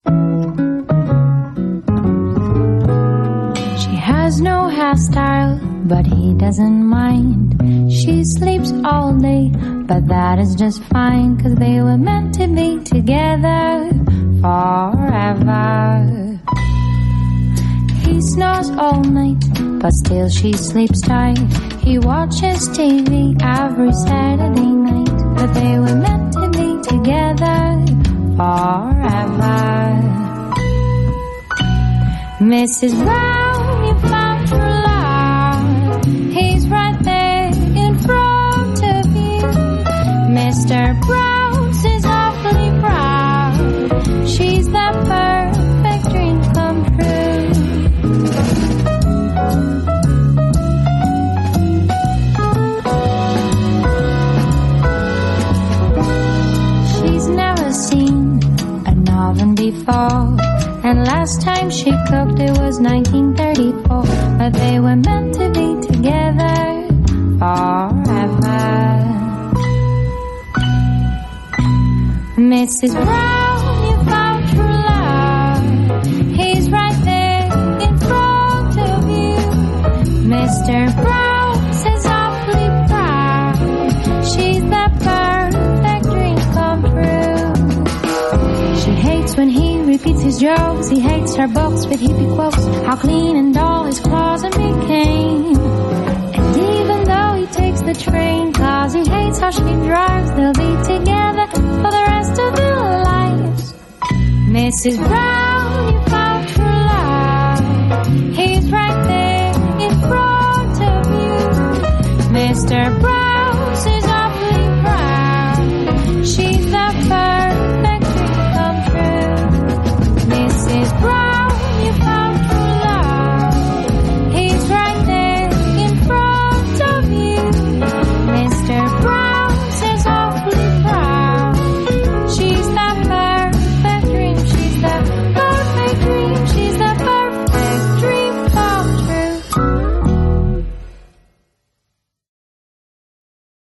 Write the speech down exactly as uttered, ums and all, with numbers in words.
She has no hairstyle, but he doesn't mind. She sleeps all day, but that is just fine, 'cause they were meant to be together forever. He snores all night, but still she sleeps tight. He watches T V every Saturday night, but they were meant to be together forever. Missus Brown, you found true love. He's right there in front of you. Mister Brown is awfully proud. She's the perfect dream come true. She's never seen an oven before, and last time she cooked it was nineteen thirty-four. But they were meant to be together forever. Missus Brown, you found true love. He's right there in front of you. Mister Brown is awfully proud. She's the perfect dream come true. She hates when he repeats his jokes. He hates her books with hippie quotes. How clean and dull his closet became. And even though he takes the train, 'cause he hates how she drives, they'll be together for the rest of their lives. Missus Brown,